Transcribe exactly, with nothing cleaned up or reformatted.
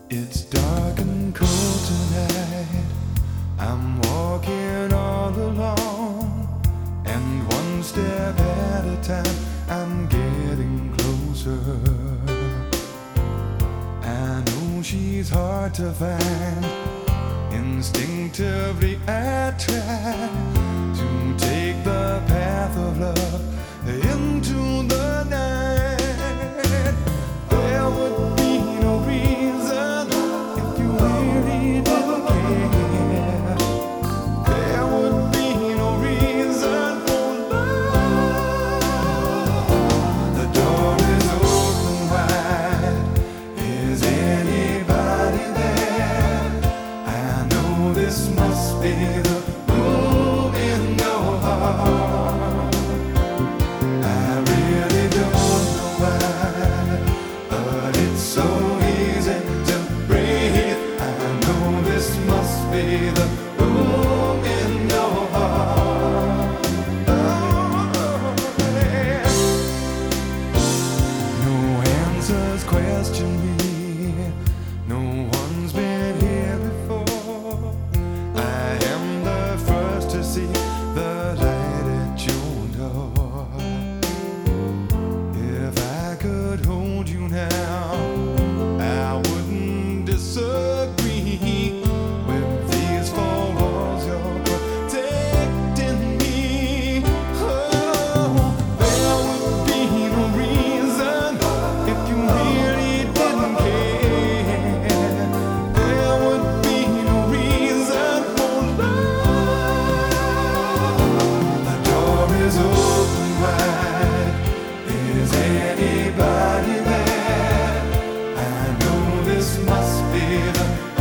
It's dark and cold tonight. I'm walking all alone, and one step at a time I'm getting closer. I know she's hard to find. Instinctively I try to take the path of love into the night. There would be no reason if you really didn't care. There would be no reason for love. The door is open wide. Is anybody there? I know this must be the room in your heart. I really don't know why, but it's so easy to breathe. I know this must be the room in your heart. Oh, yeah. No answers question me. No one's been here before. I am the first to see the light at your door. If I could hold you now, I wouldn't disagree with these four walls. You're protecting me. Oh, there would be no reason if you really didn't care. There would be no reason for love. The door is open wide. Is anybody there? I know this must be the